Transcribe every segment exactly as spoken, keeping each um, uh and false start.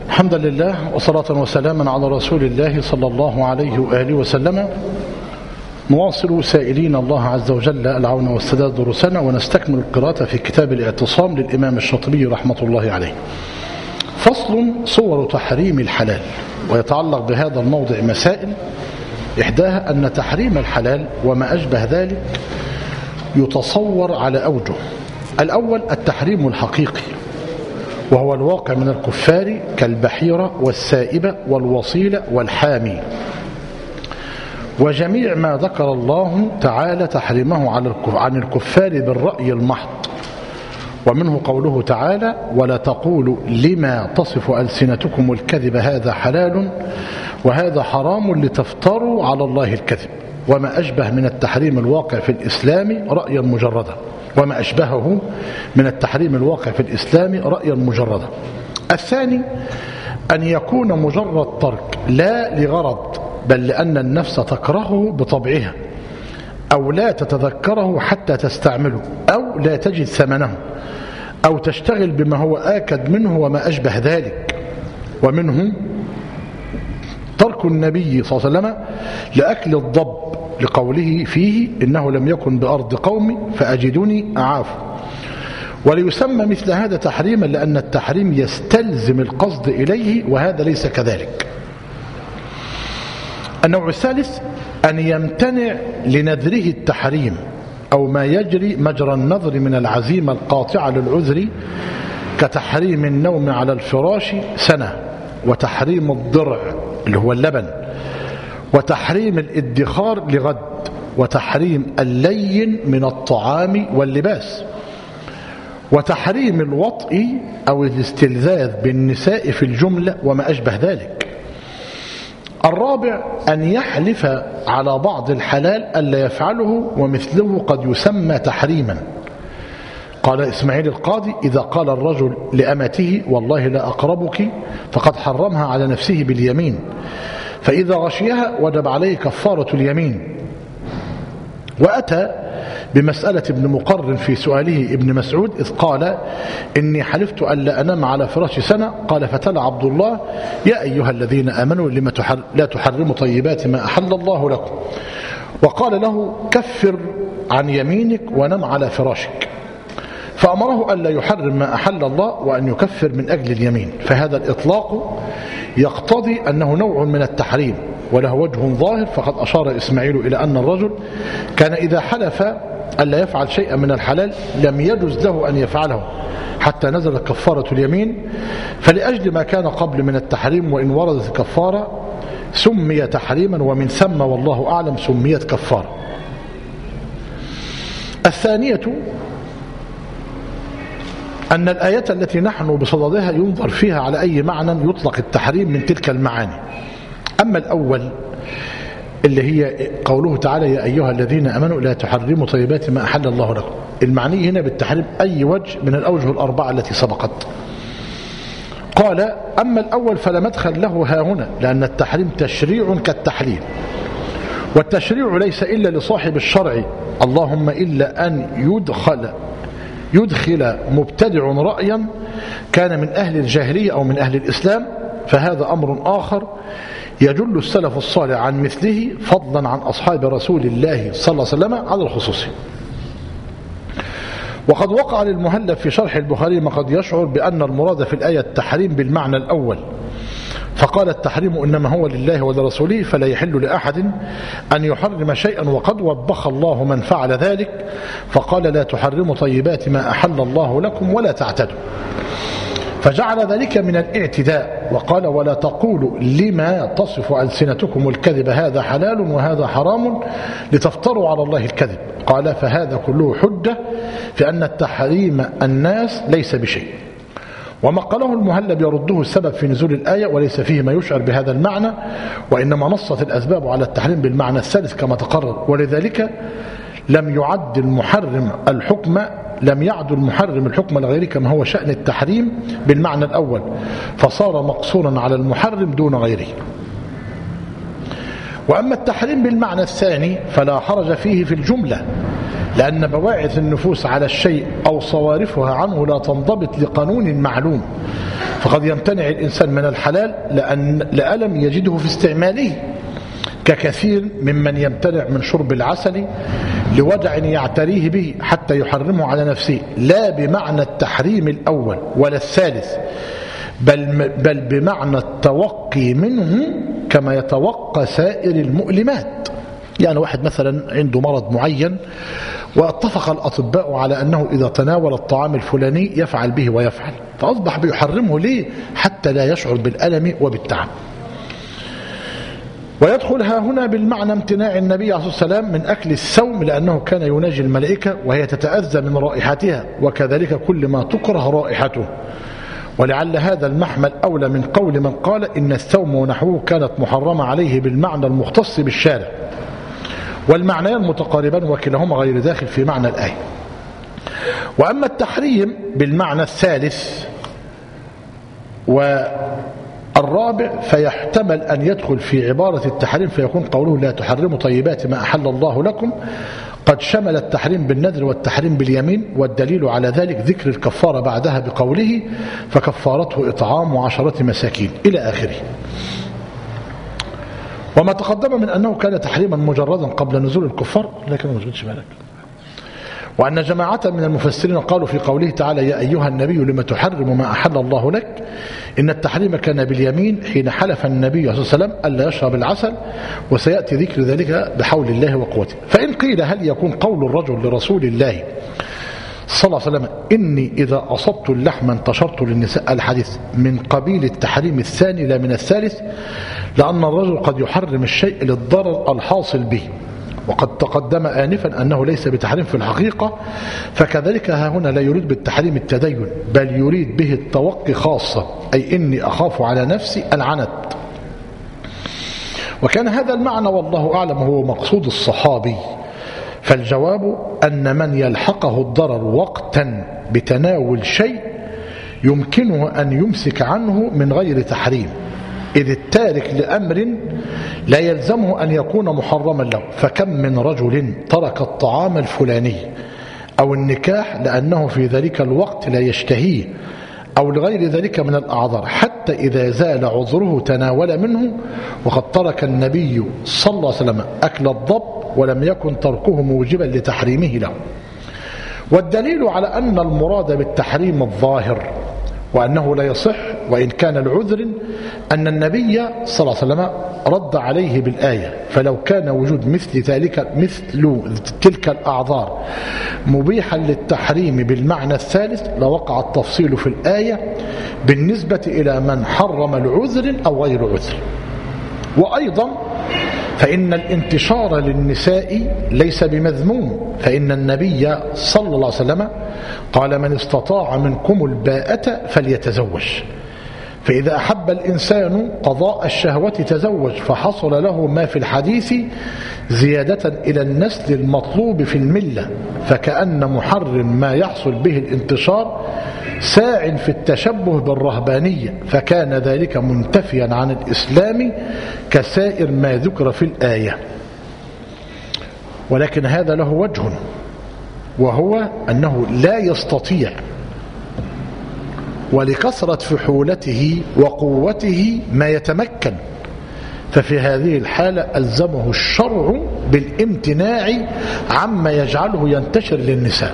الحمد لله وصلاة وسلاما على رسول الله صلى الله عليه وآله وسلم. نواصل سائلين الله عز وجل العون والسداد دروسنا، ونستكمل القراءة في كتاب الاعتصام للإمام الشاطبي رحمة الله عليه. فصل: صور تحريم الحلال. ويتعلق بهذا الموضع مسائل، إحداها أن تحريم الحلال وما أشبه ذلك يتصور على أوجه. الأول التحريم الحقيقي، وهو الواقع من الكفار كالبحيرة والسائبة والوصيلة والحامي، وجميع ما ذكر الله تعالى تحريمه عن الكفار بالرأي المحض. ومنه قوله تعالى: ولا تقولوا لما تصف ألسنتكم الكذب هذا حلال وهذا حرام لتفتروا على الله الكذب. وما أشبه من التحريم الواقع في الإسلام رأيا مجردا وما أشبهه من التحريم الواقع في الإسلام رأيا مجردا. الثاني أن يكون مجرد ترك لا لغرض، بل لأن النفس تكرهه بطبعها، أو لا تتذكره حتى تستعمله، أو لا تجد ثمنه، أو تشتغل بما هو آكد منه وما أشبه ذلك. ومنه ترك النبي صلى الله عليه وسلم لأكل الضب، لقوله فيه: إنه لم يكن بأرض قومي فأجدني أعاف. وليسمى مثل هذا تحريما لأن التحريم يستلزم القصد إليه، وهذا ليس كذلك. النوع الثالث أن يمتنع لنذره التحريم، أو ما يجري مجرى النظر من العزيمة القاطعة للعذر، كتحريم النوم على الفراش سنة، وتحريم الضرع اللي هو اللبن، وتحريم الادخار لغد، وتحريم اللين من الطعام واللباس، وتحريم الوطء أو الاستلذاذ بالنساء في الجملة وما أشبه ذلك. الرابع أن يحلف على بعض الحلال ألا يفعله، ومثله قد يسمى تحريما. قال إسماعيل القاضي: إذا قال الرجل لأمته والله لا أقربك، فقد حرمها على نفسه باليمين، فإذا غشيها وجب عليه كفارة اليمين. وأتى بمسألة ابن مقرن في سؤاله ابن مسعود إذ قال: إني حلفت ألا أنام على فراش سنة. قال فتلا عبد الله: يا أيها الذين آمنوا لما تحر لا تحرموا طيبات ما أحل الله لكم. وقال له: كفر عن يمينك ونم على فراشك. فأمره ألا يحرم ما أحل الله وأن يكفر من أجل اليمين. فهذا الإطلاق يقتضي أنه نوع من التحريم، وله وجه ظاهر. فقد أشار إسماعيل إلى أن الرجل كان إذا حلف ألا يفعل شيئا من الحلال لم يجوز له أن يفعله حتى نزلت كفارة اليمين، فلأجل ما كان قبل من التحريم وإن وردت الكفارة سمي تحريما، ومن ثم والله أعلم سميت كفارة. الثانية أن الآية التي نحن بصددها ينظر فيها على أي معنى يطلق التحريم من تلك المعاني. أما الأول اللي هي قوله تعالى: يا أيها الذين أمنوا لا تحرموا طيبات ما أحل الله لكم، المعني هنا بالتحريم أي وجه من الأوجه الأربعة التي سبقت. قال: أما الأول فلا مدخل له ها هنا، لأن التحريم تشريع كالتحليل، والتشريع ليس إلا لصاحب الشرع، اللهم إلا أن يدخل يدخل مبتدع رأيا كان من أهل الجاهلية أو من أهل الإسلام، فهذا أمر آخر يجل السلف الصالح عن مثله، فضلا عن أصحاب رسول الله صلى الله عليه وسلم على الخصوص. وقد وقع للمهلب في شرح البخاري ما قد يشعر بأن المراد في الآية التحريم بالمعنى الأول، فقال: التحريم إنما هو لله ولرسوله، فلا يحل لأحد أن يحرم شيئا، وقد وبخ الله من فعل ذلك، فقال: لا تحرموا طيبات ما أحل الله لكم ولا تعتدوا، فجعل ذلك من الاعتداء. وقال: ولا تقولوا لما تصف ألسنتكم الكذب هذا حلال وهذا حرام لتفتروا على الله الكذب. قال: فهذا كله حجة في أن التحريم الناس ليس بشيء. وما قاله المهلب يرده السبب في نزول الآية، وليس فيه ما يشعر بهذا المعنى، وإنما نصت الأسباب على التحريم بالمعنى الثالث كما تقرر. ولذلك لم يعد المحرم الحكم لم يعد المحرم الحكم لغيره كما هو شأن التحريم بالمعنى الأول، فصار مقصورا على المحرم دون غيره. وأما التحريم بالمعنى الثاني فلا حرج فيه في الجملة، لأن بواعث النفوس على الشيء أو صوارفها عنه لا تنضبط لقانون معلوم، فقد يمتنع الإنسان من الحلال لأن لألم يجده في استعماله، ككثير ممن يمتنع من شرب العسل لوجع يعتريه به حتى يحرمه على نفسه، لا بمعنى التحريم الأول ولا الثالث، بل, بل بمعنى التوقي منه كما يتوقى سائر المؤلمات. يعني واحد مثلا عنده مرض معين واتفق الأطباء على أنه إذا تناول الطعام الفلاني يفعل به ويفعل، فأصبح بيحرمه ليه؟ حتى لا يشعر بالألم وبالتعب. ويدخلها هنا بالمعنى امتناع النبي عليه الصلاة والسلام من أكل السوم لأنه كان يناجي الملائكة وهي تتأذى من رائحتها، وكذلك كل ما تكره رائحته. ولعل هذا المحمل أولى من قول من قال إن السوم ونحوه كانت محرمة عليه بالمعنى المختص بالشارع، والمعنيان متقاربان وكلاهما غير داخل في معنى الآية. وأما التحريم بالمعنى الثالث والرابع فيحتمل أن يدخل في عبارة التحريم، فيكون قوله لا تحرموا طيبات ما أحل الله لكم قد شمل التحريم بالنذر والتحريم باليمين، والدليل على ذلك ذكر الكفارة بعدها بقوله فكفارته إطعام عشرة مساكين إلى آخره. وما تقدم من أنه كان تحريما مجردا قبل نزول الكفار، لكن ما تجدش بالك. وأن جماعة من المفسرين قالوا في قوله تعالى يا أيها النبي لما تحرم ما أحل الله لك إن التحريم كان باليمين حين حلف النبي صلى الله عليه وسلم ألا يشرب العسل، وسيأتي ذكر ذلك بحول الله وقوته. فإن قيل هل يكون قول الرجل لرسول الله صلى الله عليه وسلم إني إذا أصبت اللحم انتشرت للنساء الحديث من قبيل التحريم الثاني لا من الثالث، لأن الرجل قد يحرم الشيء للضرر الحاصل به، وقد تقدم آنفا أنه ليس بتحريم في الحقيقة، فكذلك ها هنا لا يريد بالتحريم التدين بل يريد به التوقي خاصة، أي إني أخاف على نفسي العنت. وكان هذا المعنى والله أعلم هو مقصود الصحابي، فالجواب أن من يلحقه الضرر وقتا بتناول شيء يمكنه أن يمسك عنه من غير تحريم، إذ التارك لأمر لا يلزمه أن يكون محرما له. فكم من رجل ترك الطعام الفلاني أو النكاح لأنه في ذلك الوقت لا يشتهيه أو لغير ذلك من الأعذار، حتى إذا زال عذره تناول منه. وقد ترك النبي صلى الله عليه وسلم أكل الضب ولم يكن تركه موجبا لتحريمه له. والدليل على أن المراد بالتحريم الظاهر وأنه لا يصح وإن كان العذر أن النبي صلى الله عليه وسلم رد عليه بالآية، فلو كان وجود مثل ذلك مثل تلك الأعذار مبيحا للتحريم بالمعنى الثالث لوقع التفصيل في الآية بالنسبة إلى من حرم العذر أو غير عذر. وأيضا فإن الانتشار للنساء ليس بمذموم، فإن النبي صلى الله عليه وسلم قال من استطاع منكم الباءة فليتزوج، فإذا أحب الإنسان قضاء الشهوة تزوج، فحصل له ما في الحديث زيادة إلى النسل المطلوب في الملة، فكأن محرم ما يحصل به الانتشار ساع في التشبه بالرهبانية، فكان ذلك منتفيا عن الإسلام كسائر ما ذكر في الآية. ولكن هذا له وجه، وهو أنه لا يستطيع ولكثرة فحولته وقوته ما يتمكن، ففي هذه الحالة ألزمه الشرع بالامتناع عما يجعله ينتشر للنساء.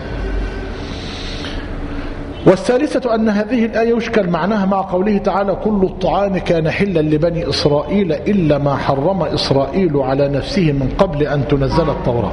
والثالثة أن هذه الآية يشكل معناها مع قوله تعالى كل الطعام كان حلا لبني إسرائيل إلا ما حرم إسرائيل على نفسه من قبل أن تنزل التوراة.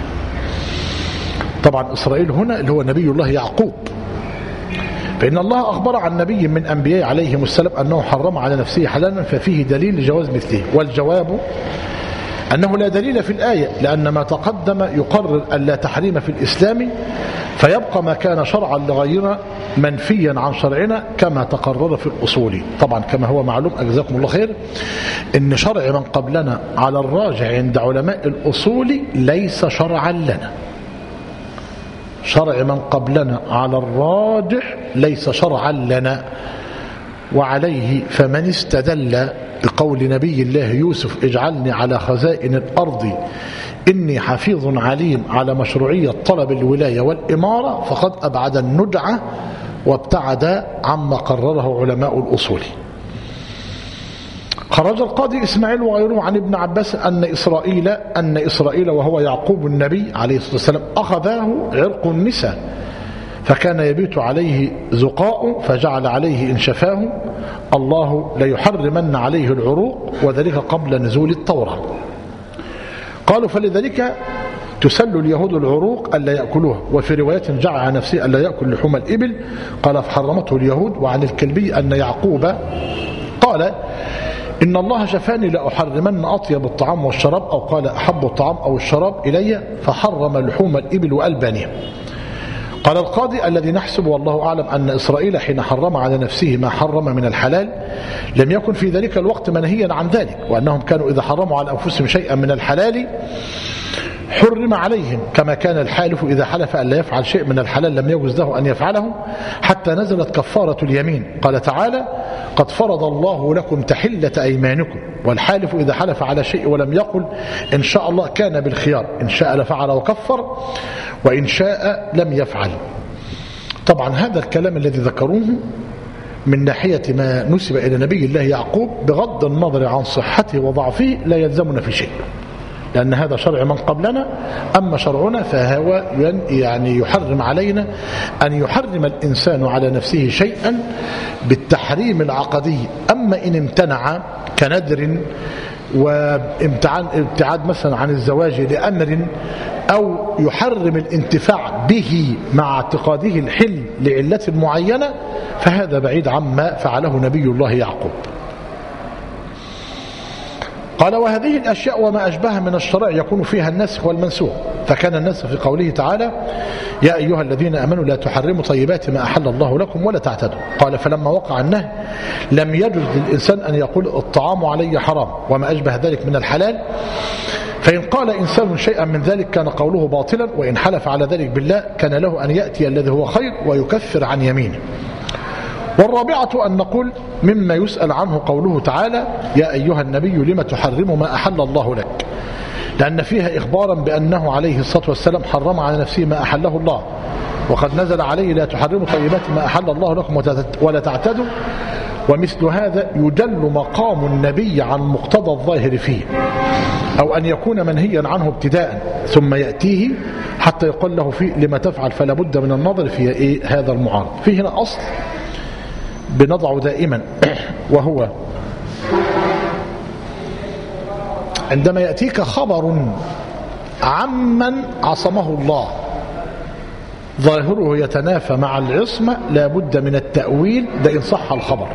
طبعا إسرائيل هنا اللي هو نبي الله يعقوب، فإن الله أخبر عن نبي من أنبياء عليهم السلام أنه حرم على نفسه حلالا، ففيه دليل لجواز مثله. والجواب أنه لا دليل في الآية، لأن ما تقدم يقرر أن لا تحريم في الإسلام، فيبقى ما كان شرعا لغيرنا منفيا عن شرعنا كما تقرر في الأصول. طبعا كما هو معلوم أجزاكم الله خير إن شرع من قبلنا على الراجع عند علماء الأصول ليس شرعا لنا، شرع من قبلنا على الراجح ليس شرعا لنا. وعليه فمن استدل بقول نبي الله يوسف اجعلني على خزائن الأرض إني حفيظ عليم على مشروعية طلب الولاية والإمارة فقد أبعد النجعة وابتعد عما قرره علماء الأصول. خرج القاضي إسماعيل وغيره عن ابن عباس أن إسرائيل أن إسرائيل وهو يعقوب النبي عليه الصلاة والسلام أخذاه عرق النساء فكان يبيت عليه زقاء فجعل عليه إن شفاه الله ليحرمن عليه العروق وذلك قبل نزول التوراة. قالوا فلذلك تسل اليهود العروق ألا يأكلوها، وفي رواية جعل عن نفسه ألا يأكل لحوم الإبل قال فحرمته اليهود. وعن الكلبي أن يعقوب قال إن الله شفاني لأحرمن أطيب الطعام والشراب أو قال أحب الطعام أو الشراب إلي فحرم لحوم الإبل وألبانها. قال القاضي الذي نحسب والله أعلم أن إسرائيل حين حرم على نفسه ما حرم من الحلال لم يكن في ذلك الوقت منهيا عن ذلك، وأنهم كانوا إذا حرموا على أنفسهم شيئا من الحلال حرم عليهم، كما كان الحالف إذا حلف أن لا يفعل شيء من الحلال لم يجوز له أن يفعله حتى نزلت كفارة اليمين. قال تعالى قد فرض الله لكم تحلة أيمانكم، والحالف إذا حلف على شيء ولم يقل إن شاء الله كان بالخيار، إن شاء لفعل وكفر وإن شاء لم يفعل. طبعا هذا الكلام الذي ذكروه من ناحية ما نسب إلى نبي الله يعقوب بغض النظر عن صحته وضعفه لا يلزمنا في شيء، لأن هذا شرع من قبلنا. أما شرعنا فهو يعني يحرم علينا أن يحرم الإنسان على نفسه شيئا بالتحريم العقدي. أما إن امتنع كندر وابتعاد مثلا عن الزواج لأمر أو يحرم الانتفاع به مع اعتقاده الحل لعلة معينة فهذا بعيد عما فعله نبي الله يعقوب. قال وهذه الأشياء وما أشبه من الشرع يكون فيها النسخ والمنسوخ، فكان النسخ في قوله تعالى يا أيها الذين آمنوا لا تحرموا طيبات ما أحل الله لكم ولا تعتدوا. قال فلما وقع النهي لم يجوز للإنسان أن يقول الطعام علي حرام وما أشبه ذلك من الحلال، فإن قال إنسان شيئا من ذلك كان قوله باطلا، وإن حلف على ذلك بالله كان له أن يأتي الذي هو خير ويكفر عن يمينه. والرابعة أن نقول مما يسأل عنه قوله تعالى يا أيها النبي لما تحرم ما أحل الله لك، لأن فيها إخبارا بأنه عليه الصلاة والسلام حرم على نفسه ما أحله الله، وقد نزل عليه لا تحرموا طيبات ما أحل الله لكم ولا تعتدوا. ومثل هذا يدل مقام النبي عن مقتضى الظاهر فيه، أو أن يكون منهيا عنه ابتداء ثم يأتيه حتى يقول له فيه لما تفعل، فلا بد من النظر في إيه هذا المعارض. فيه هنا أصل بنضعه دائما وهو عندما يأتيك خبر عمن عصمه الله ظاهره يتنافى مع العصمة لا بد من التأويل، ده إن صح الخبر.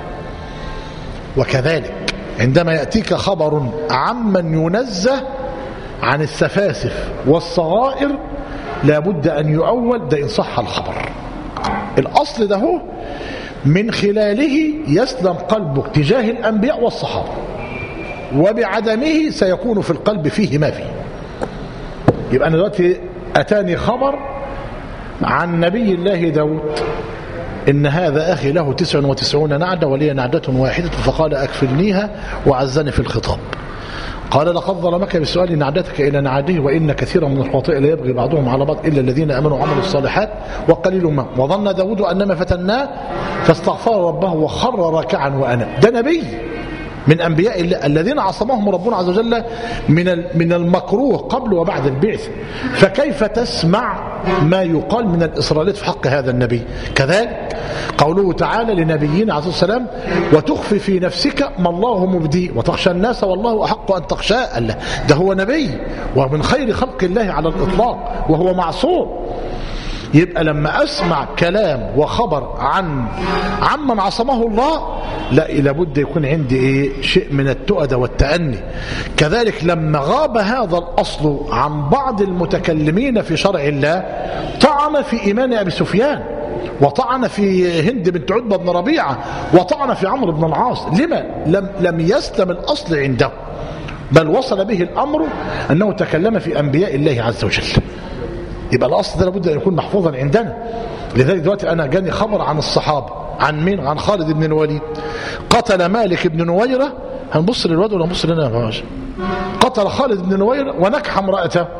وكذلك عندما يأتيك خبر عمن ينزه عن السفاسف والصغائر لا بد أن يؤول، ده إن صح الخبر. الأصل ده هو من خلاله يسلم قلبك تجاه الأنبياء والصحابة، وبعدمه سيكون في القلب فيه ما فيه. يبقى أنا دلوقتي أتاني خبر عن نبي الله داود إن هذا أخي له تسع وتسعون نعجة ولي نعجة واحدة فقال أكفلنيها وعزني في الخطاب. قال لقد ظلمك بسؤال نعجتك إلى نعاجه وإن كثيرا من الخطاء لا يبغي بعضهم على بعض إلا الذين آمنوا وعملوا الصالحات وقليل ما وظن داود أنما فتناه فاستغفر ربه وخر راكعا وأناب. ده نبي من أنبياء الله الذين عصمهم ربنا عز وجل من من المكروه قبل وبعد البعث، فكيف تسمع ما يقال من الإسرائيليات في حق هذا النبي؟ كذلك قوله تعالى لنبينا عليه الصلاة والسلام وتخفي في نفسك ما الله مبديه وتخشى الناس والله أحق أن تخشاه. الله ده هو نبي ومن خير خلق الله على الإطلاق وهو معصوم. يبقى لما أسمع كلام وخبر عن عمن عصمه الله لا لابد يكون عندي إيه شيء من التؤدة والتأني. كذلك لما غاب هذا الأصل عن بعض المتكلمين في شرع الله طعن في إيمان أبي سفيان وطعن في هند بنت عتبة بن ربيعة وطعن في عمرو بن العاص. لما لم, لم يسلم الأصل عنده، بل وصل به الأمر أنه تكلم في أنبياء الله عز وجل. يبقى الأصل ده لابد أن يكون محفوظا عندنا. لذلك دلوقتي أنا جاني خبر عن الصحابة عن مين؟ عن خالد بن الوليد قتل مالك بن نويرة. هنبص للواد ولا نبص لنا؟ قتل خالد بن نويرة ونكح امرأته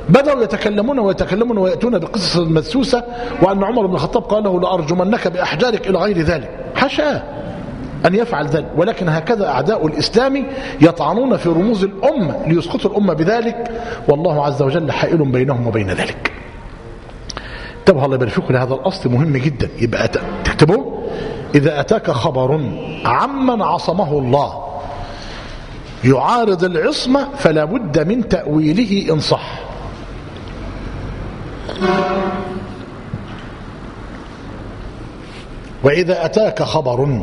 بدأوا يتكلمون ويتكلمون ويأتون بقصص المدسوسة، وأن عمر بن الخطاب قال له لأرجمنك بأحجارك إلى غير ذلك. حاشاه أن يفعل ذلك، ولكن هكذا أعداء الإسلام يطعنون في رموز الأمة ليسقطوا الأمة بذلك، والله عز وجل حائل بينهم وبين ذلك. انتبهوا الله يبارك فيكم لهذا الأصل مهم جدا، يبقى تكتبوه: إذا أتاك خبر عمن عصمه الله يعارض العصمة فلا بد من تأويله إن صح. وإذا أتاك خبر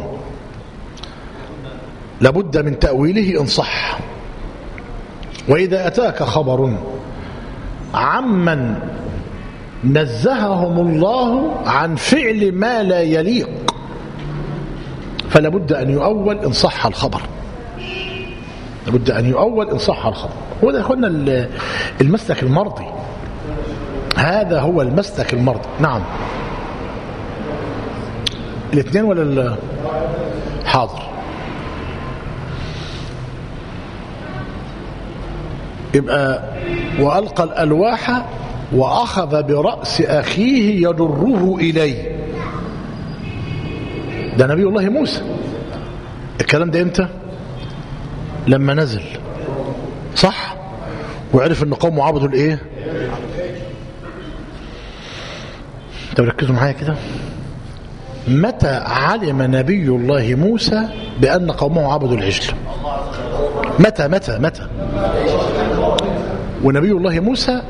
لابد من تأويله إن صح. وإذا أتاك خبر عمن نزههم الله عن فعل ما لا يليق فلا بد أن يؤول إن صح الخبر. لابد أن يؤول إن صح الخبر. هو ده أخونا المسلك المرضي، هذا هو المسلك المرضي. نعم الاثنين ولا حاضر؟ يبقى وألقى الألواح وأخذ برأس أخيه يجره إليه. ده نبي الله موسى. الكلام ده امتى؟ لما نزل، صح؟ وعرف ان قومه عبدوا الايه؟ انتوا ركزوا معايا كده. متى علم نبي الله موسى بأن قومه عبدوا العجل؟ متى متى متى ونبي الله موسى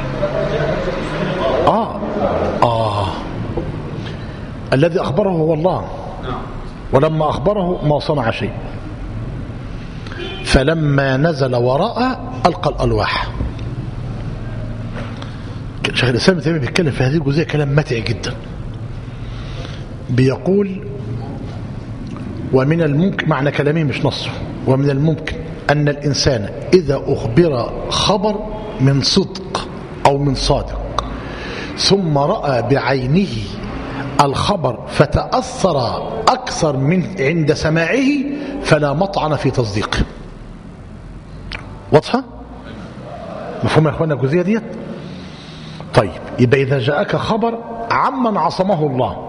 آه آه الذي أخبره هو الله، ولما أخبره ما صنع شيء. فلما نزل ورأى ألقى الألواح. شيخ الإسلام ابن تيمية بيتكلم في هذه الجزئية كلام متع جدا. بيقول: ومن الممكن، معنى كلامه مش نصه، ومن الممكن أن الإنسان إذا أخبر خبر من صدق أو من صادق ثم رأى بعينه الخبر فتأثر أكثر من عند سماعه فلا مطعن في تصديقه. واضحة؟ مفهوم يا أخوانا الجزئية ديت؟ طيب، يبقى إذا جاءك خبر عمن عصمه الله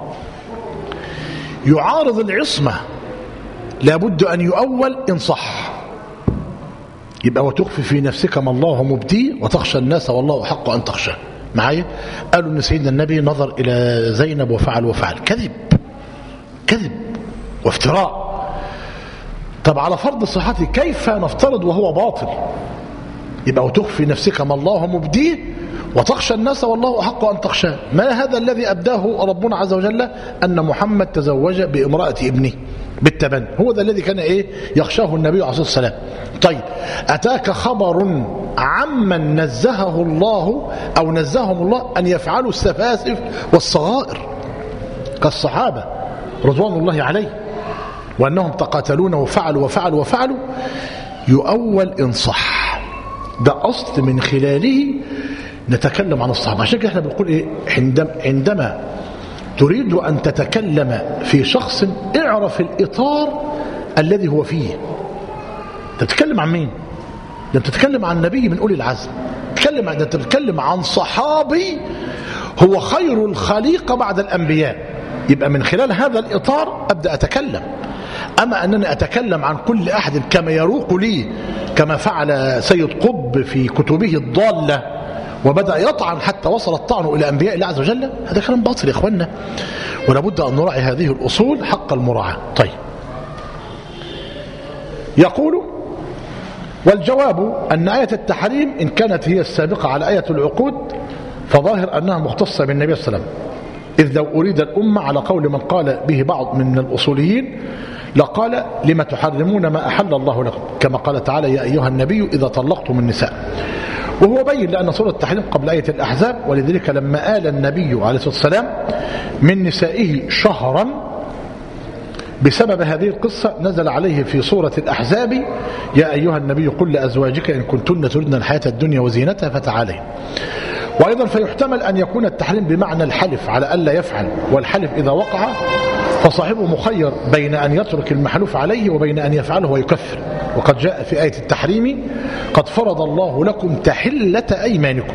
يعارض العصمة لابد أن يؤول إن صح. يبقى وتخفي في نفسك ما الله مبديه وتخشى الناس والله أحق أن تخشى. معايا؟ قالوا أن سيدنا النبي نظر إلى زينب وفعل وفعل. كذب كذب وافتراء. طب على فرض صحته كيف نفترض وهو باطل؟ يبقى وتخفي نفسك ما الله مبديه وتخشى الناس والله أحق أن تخشاه. ما هذا الذي أبداه ربنا عز وجل؟ أن محمد تزوج بامرأة ابنه بالتبني. هو ذا الذي كان إيه يخشاه النبي عليه الصلاة والسلام. طيب، أتاك خبر عمن نزهه الله أو نزههم الله أن يفعلوا السفاسف والصغائر كالصحابة رضوان الله عليه، وأنهم تقاتلون وفعلوا وفعلوا وفعلوا، يؤول إن صح. ده أصل من خلاله نتكلم عن الصحابة. عشان كده احنا بنقول ايه؟ عندما تريد أن تتكلم في شخص اعرف الإطار الذي هو فيه. تتكلم عن مين؟ لما تتكلم عن نبي من أولي العزم، تتكلم عن تتكلم عن صحابي هو خير الخليقة بعد الأنبياء، يبقى من خلال هذا الإطار أبدأ أتكلم. أما أنني أتكلم عن كل أحد كما يروق لي، كما فعل سيد قطب في كتبه الضالة وبدأ يطعن حتى وصل الطعن إلى أنبياء الله عز وجل، هذا كلام باطل يا إخوانا، ولابد أن نراعي هذه الأصول حق المراعاة. طيب، يقول: والجواب أن آية التحريم إن كانت هي السابقة على آية العقود فظاهر أنها مختصة بالنبي صلى الله عليه وسلم، إذ لو أريد الأمة على قول من قال به بعض من الأصوليين لقال: لما تحرمون ما أحل الله لكم، كما قال تعالى: يا أيها النبي إذا طلقتم النساء. وهو بين لأن سورة التحريم قبل آية الأحزاب، ولذلك لما آل النبي عليه الصلاة والسلام من نسائه شهرا بسبب هذه القصة نزل عليه في سورة الأحزاب: يا أيها النبي قل لأزواجك إن كنتن تردن الحياة الدنيا وزينتها فتعالين. وأيضا فيحتمل أن يكون التحريم بمعنى الحلف على ألا يفعل، والحلف إذا وقع فصاحبه مخير بين أن يترك المحلوف عليه وبين أن يفعله ويكفر. وقد جاء في آية التحريم قد فرض الله لكم تحلة أيمانكم،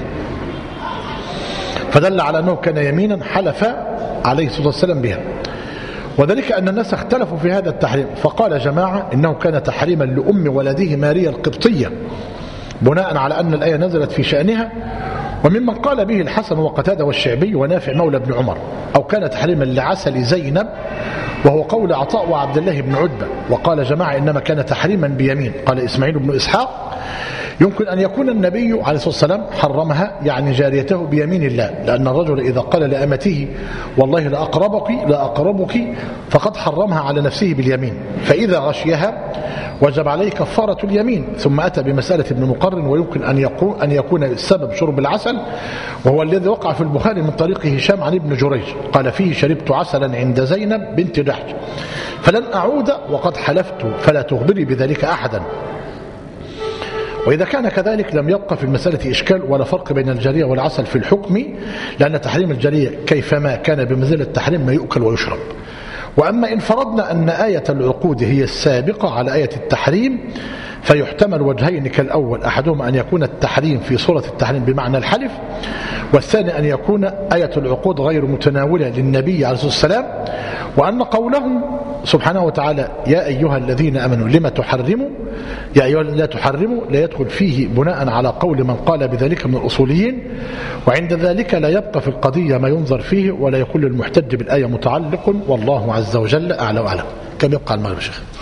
فدل على أنه كان يمينا حلف عليه الصلاة والسلام بها. وذلك أن الناس اختلفوا في هذا التحريم، فقال جماعة إنه كان تحريما لأم ولده ماريا القبطية بناء على أن الآية نزلت في شأنها، وممن قال به الحسن وقتادة والشعبي ونافع مولى بن عمر. أو كان تحريما لعسل زينب وهو قول عطاء وعبد الله بن عتبة. وقال جماعة إنما كان تحريما بيمين. قال إسماعيل بن إسحاق يمكن أن يكون النبي عليه الصلاة والسلام حرمها يعني جاريته بيمين الله، لأن الرجل إذا قال لأمته والله لأقربك لأقربك فقد حرمها على نفسه باليمين، فإذا غشيها وجب عليه كفارة اليمين. ثم أتى بمسألة ابن مقرن ويمكن أن يكون أن يكون السبب شرب العسل، وهو الذي وقع في البخاري من طريق هشام عن ابن جريج قال فيه شربت عسلا عند زينب بنت جحش فلن أعود وقد حلفت فلا تخبري بذلك أحدا. وإذا كان كذلك لم يبقى في المسألة إشكال ولا فرق بين الجارية والعسل في الحكم، لأن تحريم الجارية كيفما كان بمنزلة تحريم ما يؤكل ويشرب. وأما إن فرضنا أن آية العقود هي السابقة على آية التحريم فيحتمل وجهين كالأول، أحدهما أن يكون التحريم في صورة التحريم بمعنى الحلف، والثاني أن يكون آية العقود غير متناولة للنبي عليه الصلاة والسلام، وأن قوله سبحانه وتعالى يا أيها الذين أمنوا لما تحرموا يا أيها لا تحرموا لا يدخل فيه بناء على قول من قال بذلك من الأصوليين. وعند ذلك لا يبقى في القضية ما ينظر فيه ولا يكون المحتج بالآية متعلق، والله عز وجل أعلى وأعلم. كم يبقى المغرب يا شيخ؟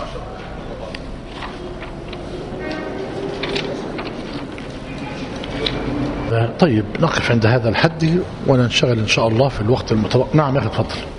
طيب نقف عند هذا الحد وننشغل إن شاء الله في الوقت المتبقي. نعم يا أخي تفضل.